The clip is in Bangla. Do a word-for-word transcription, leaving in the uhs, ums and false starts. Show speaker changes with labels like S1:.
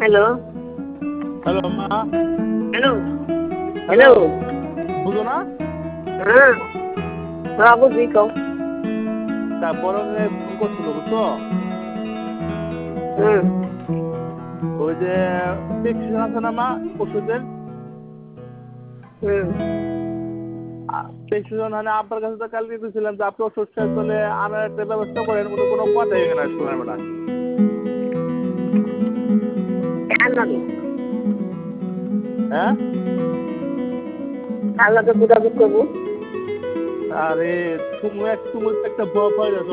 S1: হ্যালো
S2: হ্যালো মা।
S1: হ্যালো
S2: হ্যালো
S1: হ্যালো
S2: বুঝো না?
S1: হ্যাঁ হ্যাঁ বুঝি কও
S2: তারপরে ফোন করছিল বুঝছো?
S1: হুম
S2: ওই যে প্রেসক্রিপশন আছে না মা ওষুধের,
S1: হুম
S2: প্রেসক্রিপশন মানে আপনার কাছে তো কালকে দিয়েছিলাম যে আপনি ওষুধ শেষ হলে আনার একটা ব্যবস্থা করেন, উনি কোনো কথাই এখানে শোনেন না।
S1: আনাবি
S2: হ্যাঁ
S1: আল্লাহকে যোগাযোগ করবো
S2: আরে তুমি এক তুমি একটা ভয় পাই